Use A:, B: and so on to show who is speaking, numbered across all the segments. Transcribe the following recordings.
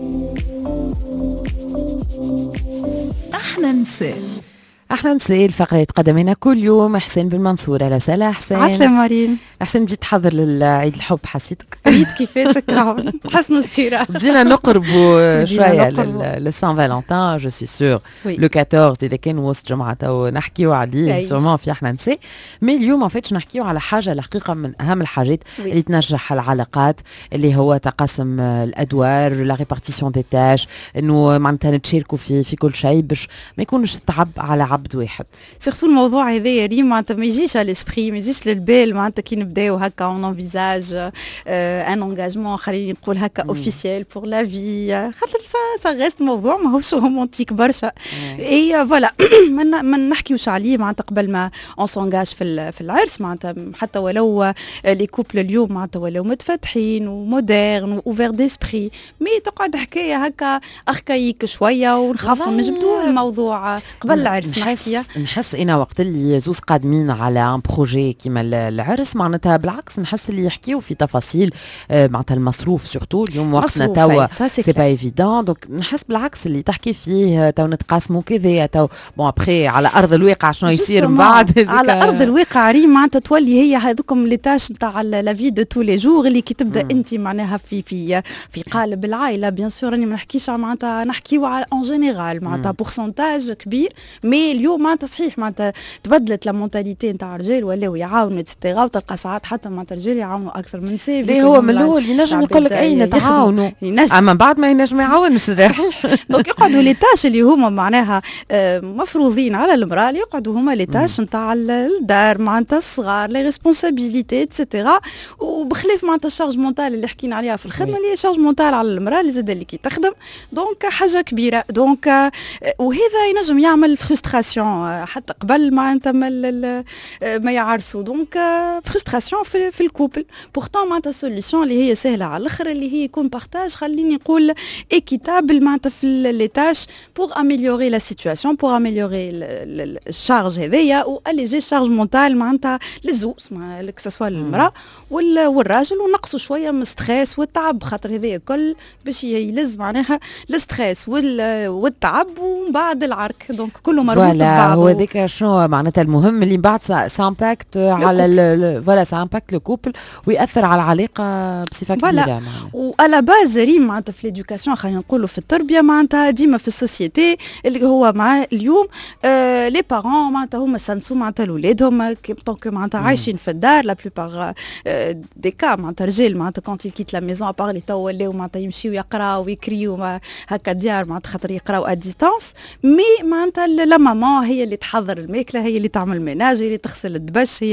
A: احنا نسال الفقره اللي تقدمنا كل يوم حسين بالمنصور. اهلا وسهلا حسين.
B: عسلامة مارين.
A: حسين بديت تحضر للعيد الحب حسيتك؟
B: عيد كيفاش كراهو حسنوا السيرة.
A: بدينا نقربوا شويه لسان فالنتين. جو سي سور لو 14 اذا كان وسط جمعه تو نحكيو عليه سورمون في احنا نساء. مي اليوم فاتش نحكيو على حاجه الحقيقه من اهم الحاجات اللي تنجح العلاقات، اللي هو تقاسم الادوار، لا ريبارتيسيون دي تاش، انه معناتها نتشاركوا في كل شيء باش ما يكونش تعب على عبد واحد.
B: سورتو الموضوع هذا يا ريم معناتها ما يجيش على الاسبري، ما يجيش للبال معناتها كي نبداو هكا اون انفيزاج ان انجاجمون خليني نقول هكا اوفيسيال بور لا في، خاطر سا ريست موضوع ماهوش رومانتيك برشا. اي فوالا ما نحكيوش عليه معناتها قبل ما اون سونجاج في العرس، معناتها حتى ولو لي كوبل اليوم معناتها ولو متفتحين ومودرن واوفير ديسبري، مي تقعد حكايه هكا اركايك شويه ونخافوا نجبدوا الموضوع قبل العرس.
A: نحس انا وقت اللي زوز قادمين على ان بروجي كيما العرس معناتها بالعكس نحس اللي يحكيو في تفاصيل معناتها المصروف سورتو اليوم وقتنا توا سي با ايفيدون، دونك نحس بالعكس اللي تحكي فيه تو نتقاسموا كذا تو بون ابخي على ارض الواقع شنو يصير من بعد.
B: على ارض الواقع ريم معناتها تولي هي هذوكم لي تاش نتاع لا في دو تو لي جور اللي كي تبدا انت معناها في قالب العائله. بيان سور راني ما نحكيش معناتها نحكيو على اون جينيرال معناتها بورسنتاج كبير، مي اليوم معناتها صحيح معناتها تبدلت لا مونتاليتي نتاع الرجال ولاو يعاونوا اتسيتيرا، وتلقى ساعات حتى معناتها الرجال يعاونوا اكثر من سي.
A: ليه هو من الاول ينجم يقول لك اي نتعاونوا، اما بعد ما ينجم ما يعاونش.
B: صحيح دونك يقعدوا لي تاش اللي هما معناها مفروضين على المراه، اللي يقعدوا هما لي تاش نتاع الدار معناتها الصغار لي ريسبونسابيلتي اتسيتيرا، وبخلاف معناتها الشارج مونتال اللي حكينا عليها في الخدمه اللي هي شارج مونتال على المراه اللي زاد اللي كي تخدم، دونك حاجه كبيره. دونك وهذا ينجم يعمل فرستراسيون حتى قبل معناتها ما يعرسوا، دونك فرستراسيون في الكوبل. بورتون معناتها سوليسيون اللي هي سهله على الاخر، اللي هي يكون بارتاج خليني نقول ايكيتابل معناتها في لي تاش بور اميليوري لا سيتواسيون، بور اميليوري الشارج هذايا واليجي الشارج مونتال معناتها للزوز كسوا المراه والراجل، ونقصوا شويه من الستريس والتعب، خاطر هذايا الكل باش يلز معناها الستريس والتعب ومن بعد العرك، دونك كله مربوط ببعضه.
A: هو ذاك شنو معناتها المهم اللي بعد سامباكت على فوالا سامباكت لو كوبل ويأثر على العلاقه بصفه كبيره.
B: وعلى باز ريم معناتها في ليدوكاسيون خلينا نقولوا في التربيه معناتها ديما في السوسيتي اللي هو مع اليوم لي بارون معناتها هما سانسو معناتها الاولادهم دونك معناتها عايشين في الدار لا بلوبار دي كا معناتها رجال معناتها كونت كيت لا ميزون ابار لي تو ولاو معناتها يمشيو يقراو ويكريو هكا ديار معناتها خاطر يقراو ا ديستانس، مي معناتها لا ماما هي اللي تحضر الماكله، هي اللي تعمل الميناج، هي اللي تغسل الدبش،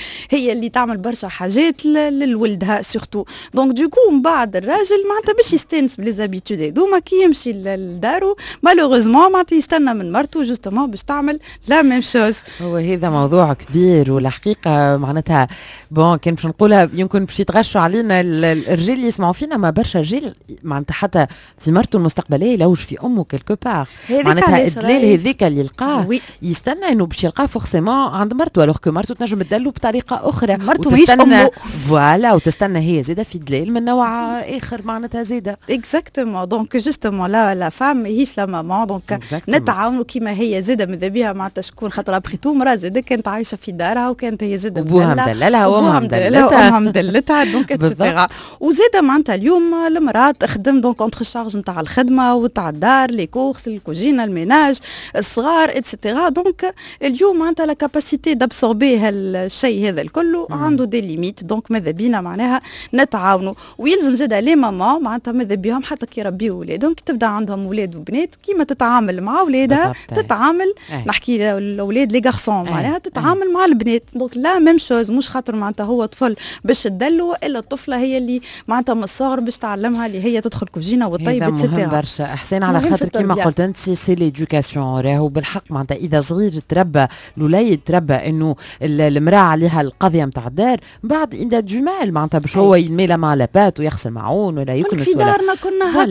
B: هي اللي تعمل برشا حاجات لولدها سورتو. دونك دوكو من بعد الراجل معناتها باش يستانس بليزابيتود هذوما كي يمشي لدارو مالوغوزمون معناتها يستنى من مرته جوستومون باش تعمل لا ميم شوز.
A: هو هذا موضوع كبير، والحقيقه معناتها بون كان باش نقولها يمكن باش يتغشوا علينا الرجال اللي يسمعوا فينا، ما برشا رجال معناتها حتى في مرته المستقبليه يلوج في امه كيلكو بار، معناتها الدليل هذيك اللي يلقاه يستنى انه باش يلقاه فورسيمون عند مرته، الوغ كو مرته تنجم تدلو بطريقه اخرى،
B: مرته ماهيش امه
A: فوالا، وتستنى هي زاده في دليل من نوع اخر معناتها زاده
B: اكزاكتومون. دونك جوستومون لا فام ماهيش لا ماما، دونك نتعاونوا كيما هي زاده ماذا بيها معناتها شكون، خاطر ابخي تو مرا زاده كانت عايشه في دارها وكانت هي زاده
A: ابوها مدللها وامها
B: مدلتها دونك اتسيتيرا، وزاده معناتها اليوم المراه تخدم دونك اونتر شارج نتاع الخدمه وتاع الدار لي كورس الكوجينه الميناج الصغار اتسيتيرا. دونك اليوم معناتها لا كاباسيتي دابسوربي هالشيء هذا الكل عنده دي ليميت، دونك ماذا بينا معناها نتعاونوا، ويلزم زاده لي ماما معناتها ماذا بيهم حتى كي يربيوا ولادهم كي تبدا عندهم ولاد وبنات كيما تتعامل مع ولادها تتعامل نحكي الاولاد لي غارسون معناها تتعامل مع البنات، دونك لا ميم شوز، مش خاطر معناتها هو طفل باش تدلو الا الطفله هي اللي معناتها من الصغر باش تعلمها اللي هي تدخل كوجينه وطيب اتسيتيرا.
A: مهم برشا احسن على خاطر كيما قلت انت سي ليدوكاسيون، راهو بالحق معناتها اذا صغير تربى الوليد تربى انه المراه عليها القضيه نتاع الدار، بعد اذا دو مال معناتها باش هو يميل مع لابات ويغسل معون ولا يكنس
B: في دارنا كنا هكا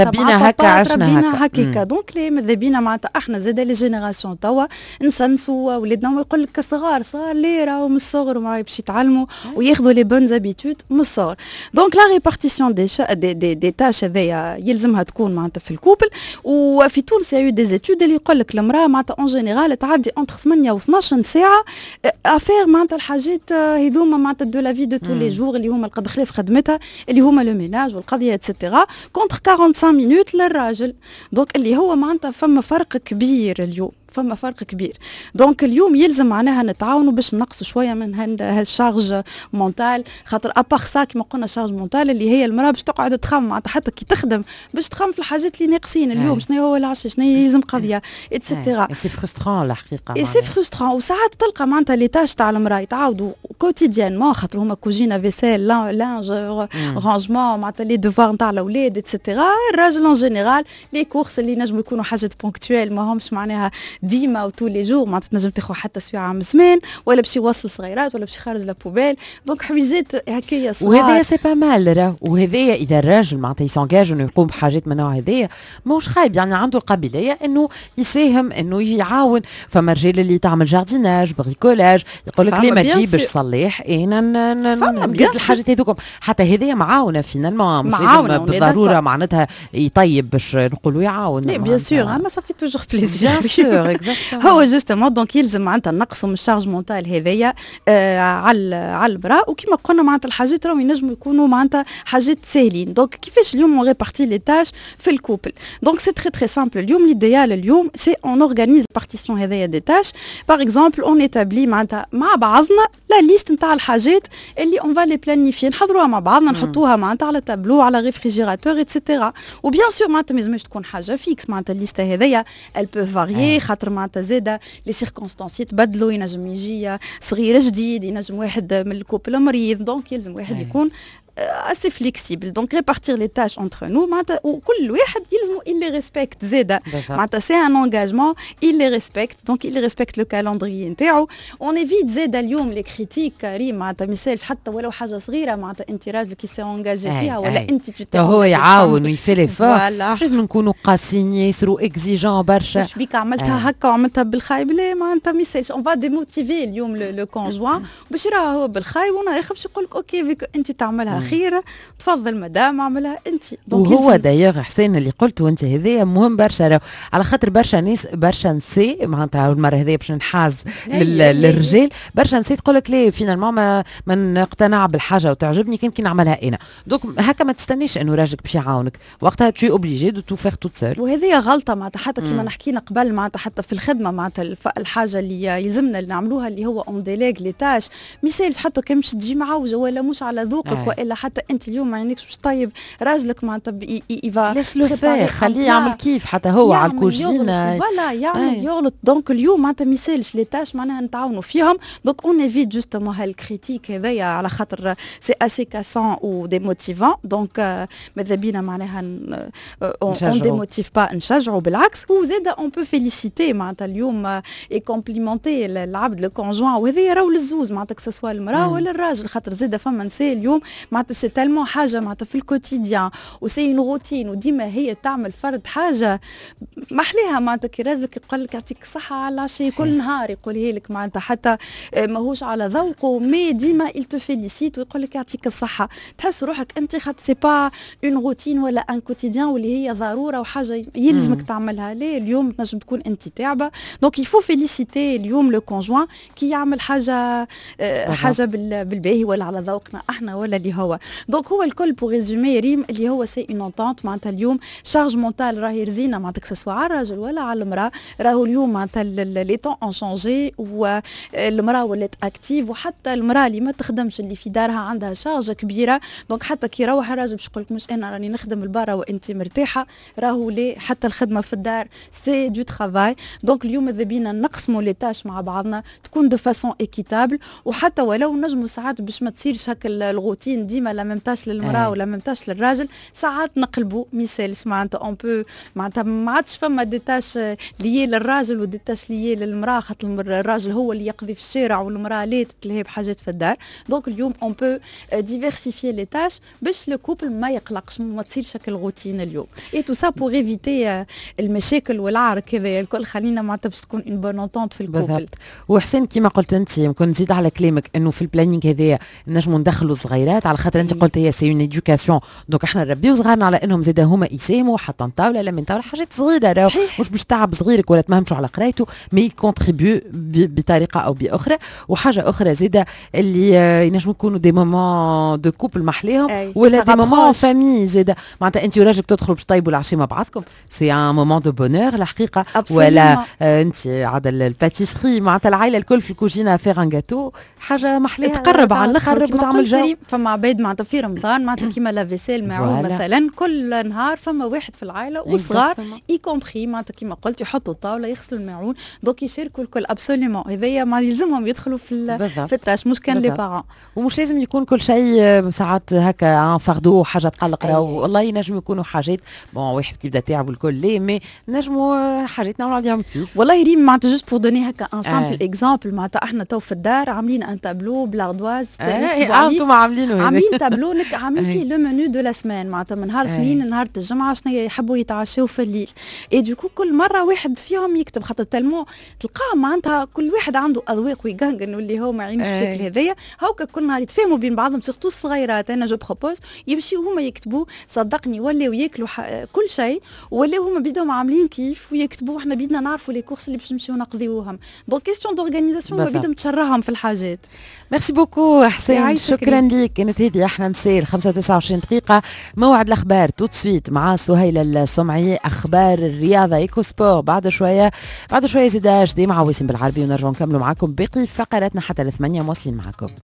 A: بينا هكا عشنا
B: هكا دونك ماذا بينا معناتها احنا زاد لي جينيراسيون توا نسنسوا ولادنا ويقول لك صغار لي راهو من الصغر وما باش يتعلموا وياخذوا لي بون زابيتود من الصغر. دونك لا ريبارتيسيون دي تاش هذيا يلزمها تكون معناتها في الكوبل. وفي تونس يا دي زيتود اللي يقول لك المراه معناتها اون جينيرال تعدي انتر 8 و 12 ساعه افير معناتها الحاجات هذوما معناتها دو لا في دو تو لي جور اللي هما القد خلاف خدمتها اللي هما لو ميناج والقضيه اتسيتيرا كونتر 45 مينوت للراجل. دونك اللي هو معناتها فما فرق كبير اليوم فما فرق كبير. دونك اليوم يلزم معناها نتعاونوا باش نقصوا شويه من هالشارج مونتال خاطر ابار سا كيما قلنا شارج مونتال اللي هي المراه باش تقعد تخمم معناتها حتى كي تخدم باش تخمم في الحاجات اللي ناقصين اليوم شنو هو العشاء شنو يلزم قضيه اتسيتيرا.
A: سي فرسترون الحقيقه
B: اي سي فرسترون. وساعات تلقى معناتها لي تاش تاع المراه يتعاودوا كوتيديانمون خاطر هما كوجينا فيسيل لانج رانجمون معناتها لي دوفوار نتاع الاولاد اتسيتيرا. الراجل اون جينيرال لي كورس اللي نجموا يكونوا حاجات بونكتويل ما همش معناها ديما وطو لي جور معناتها تنجم تاخذ حتى ساعه من زمان ولا باش يوصل صغيرات ولا باش يخرج لابوبيل. دونك حويجات هكايا صغار
A: وهذايا سي با مال راه. وهذايا اذا الراجل معناتها يسونجاج انه يقوم بحاجات من النوع هذايا ماهوش خايب يعني عنده القابليه انه يساهم انه يعاون. فما رجال اللي تعمل جارديناج بريكولاج يقول لك ليه ما تجيبش صليح انا نقد الحاجات هذوكم حتى هذايا معاونه فينالمون مش لازم بالضروره معناتها يطيب باش نقولوا يعاون.
B: لا بيان سور ما صافي توجور بليزير
A: بيان سور
B: هو جوستومون دونك يلزم معناتها نقصوا من الشارج مونتال هذايا على المراه. وكما قلنا معناتها الحاجات راهم ينجموا يكونوا معناتها حاجات ساهلين. دونك كيفاش اليوم اون ريبارتي لي تاش في الكوبل. دونك سي تري تري سامبل اليوم ليديال اليوم سي اون اورغانيز بارتيسيون هذايا دي تاش باغ اكزومبل اون ايتابلي معناتها مع بعضنا لا ليست نتاع الحاجات اللي اون فالي بلانيفي نحضروها مع بعضنا نحطوها معناتها على تابلو على ريفريجيراتور اتسيتيرا. وبيان سور معناتها ما لازمش تكون حاجه فيكس معناتها الليسته هذايا ال بو فاريي خاطر معناتها زاده لي سيركونستانس يتبدلوا ينجم يجي صغير جديد ينجم واحد من الكوبل مريض. دونك يلزم واحد يكون assez flexible. Donc répartir les tâches entre nous وكل واحد يلزمو il les respecte زاده معناتها c'est un engagement il les respecte donc il respecte le calendrier نتاعو. on évite زاده اليوم لي كريتيك كريم معناتها ما يسالش حتى ولو حاجه صغيره معناتها انت راجل كي سي انجاجي فيها ولا انت
A: هو يعاون ويفي لي فور مش لازم نكونوا قاسيين ياسروا اكزيجون برشا.
B: مش بيك عملتها هكا وعملتها بالخايب لا معناتها ما يسالش on va démotiver اليوم لو كونجوان باش يراه هو بالخايب ونهار باش يقول لك اوكي انت تعملها خيره تفضل مدام اعملها انت.
A: وهو دايوغ حسين اللي قلته انت هذايا مهم برشا على خاطر برشا ناس برشا نساء معناتها المره هذيا باش نحاز للرجال برشا نساء تقول لك ليه فينالمون ما نقتنع بالحاجه وتعجبني كي نعملها انا. دونك هكا ما تستنيش انه راجلك باش يعاونك وقتها تو اوبليجي دو تو فير توت سول.
B: وهذه غلطه معناتها حتى كيما نحكينا قبل معناتها حتى في الخدمه معناتها الحاجه اللي يلزمنا نعملوها اللي هو اون ديليغ لي تاش مثال حتى كان مش تجي معوجه ولا مش على ذوقك والا حتى انت اليوم ما عينكش باش طيب راجلك معناتها يفا
A: لو فير خليه يعمل كيف حتى هو على الكوجينه
B: فوالا يعمل يغلط. دونك اليوم معناتها ما يسالش لي تاش معناها نتعاونوا فيهم. دونك اون ايفيت جوستومون هالكريتيك هذايا على خاطر سي اسي كاسون و ديموتيفون. دونك ماذا بينا معناها اون ديموتيف با نشجعوا بالعكس. وزاد اون بو فيليسيتي معناتها اليوم اي كومبليمونتي العبد لو كونجوان وهذا راهو للزوز معناتها كسوا المراه ولا الراجل خاطر زاد فما نساء اليوم معناتها سي تالمون حاجه معناتها في الكوتيديان وسي اون روتين وديما هي تعمل فرد حاجه محليها معناتها كي راجلك يقول لك يعطيك الصحه على العشاء كل نهار يقولها لك معناتها حتى ماهوش على ذوقه مي ديما il te félicite ويقول لك يعطيك الصحه تحس روحك انت خاطر سي با اون روتين ولا ان كوتيديان واللي هي ضروره وحاجه يلزمك تعملها. ليه اليوم تنجم تكون انت تعبه دونك يفو فيليسيتي اليوم لو كونجوان كي يعمل حاجه بالباهي ولا على ذوقنا احنا ولا اللي هو. دونك هو الكل بو ريزومي ريم اللي هو سي اون انتونت معناتها اليوم شارج مونتال راهي رزينه معناتها كسوا على الراجل ولا على المراه. راهو اليوم معناتها لي طون اون شونجي والمراه ولات اكتيف وحتى المراه اللي ما تخدمش اللي في دارها عندها شارجه كبيره. دونك حتى كي يروح الراجل باش يقول لك مش انا راني نخدم البرا وانت مرتاحه راهو ليه حتى الخدمه في الدار سي دو ترافاي. دونك اليوم ماذا بينا نقسموا لي تاش مع بعضنا تكون دو فاسون ايكيتابل وحتى ولو نجموا ساعات باش ما تصيرش هكا الروتين ديما ديما لا ممتاش للمراه ولا ممتاش للراجل، ساعات نقلبوا مثالش معناتها اون بو معناتها ما عادش فما دي تاش ليي للراجل ودي تاش ليي للمراه، خاطر الراجل هو اللي يقضي في الشارع والمراه لا تتلهي بحاجات في الدار. دونك اليوم اون بو ديفيرسيفي لي تاش باش لو كوبل ما يقلقش ما تصيرش هكا الروتين اليوم. اي تو سا بور ايفيتي المشاكل والعرك هذا الكل، خلينا معناتها باش تكون اون بون اونتونت في الكوبل.
A: بالضبط. وحسين كيما قلت انت يمكن نزيد على كلامك انه في البلانينغ هذايا نجموا ندخلوا الصغيرات، على خاطر انت قلت هي سي اون ايدوكاسيون، دونك احنا نربيو صغارنا على انهم زاده هما يساهموا حتى نطاوله لا من طاوله حاجات صغيره، راهو مش باش تعب صغيرك ولا تمهمشوا على قرايته، مي يكونتريبيو بطريقه او باخرى. وحاجه اخرى زاده اللي ينجموا يكونوا دي مومون دو كوبل محليهم ولا دي مومون فامي زاده، معناتها انت وراجلك تدخلوا باش طيبوا العشاء مع بعضكم، سي ان مومون دو بونور الحقيقه. ولا انت عاد الباتيسري معناتها العائله الكل في الكوجينه فيغ ان جاتو، حاجه محليها
B: تقرب على الاخر
A: وتعمل جو.
B: فما عباد معناتها في رمضان معناتها كيما لا فيسيل معون مثلا كل نهار فما واحد في العائله وصغار اي كومبري معناتها كيما قلت يحطوا الطاوله يغسلوا الماعون، دونك يشاركوا الكل ابسوليومون. هذايا ما يلزمهم يدخلوا في التاش، مش كان لي بارون.
A: ومش لازم يكون كل شيء ساعات هكا فردو حاجه تقلق، راهو والله ينجم يكونوا حاجات بون واحد كيبدا تعب والكل ليه، مي نجموا حاجات نعملوا عليهم كيف.
B: والله ريم معناتها جوست بور دوني هكا ان سامبل اكزامبل، معناتها احنا تو في الدار عاملين ان تابلو بلاردواز
A: انتم
B: عاملين تابلو عاملين فيه لو منو دو لا سمان، معناتها من نهار الاثنين لنهار الجمعه شنو يحبوا يتعشوا في الليل. اي دوكو كل مره واحد فيهم يكتب، خاطر تلمو تلقاه معناتها كل واحد عنده اذواق ويقنقن واللي هو ما يعينش بالشكل هذايا، هاكا كل نهار يتفاهموا بين بعضهم سورتو الصغيرات. انا جو بروبوز يمشيو هما يكتبوا، صدقني ولاو ياكلوا كل شيء، ولاو هما بيدهم عاملين كيف ويكتبوا، احنا بيدنا نعرفوا لي كورس اللي باش نمشيو نقضيوهم. دونك كيستيون دورغانيزاسيون بيدهم تشرهم في الحاجات.
A: ميرسي بوكو حسين، شكرا ليك. كانت هذه احنا نسال 25 دقيقه موعد الاخبار تو سويت مع سهيله السمعي، اخبار الرياضه ايكو سبور بعد شويه زيد جديد مع وسيم بالعربي، ونرجع نكملوا معكم باقي فقراتنا حتى ل8 مواصلين معكم.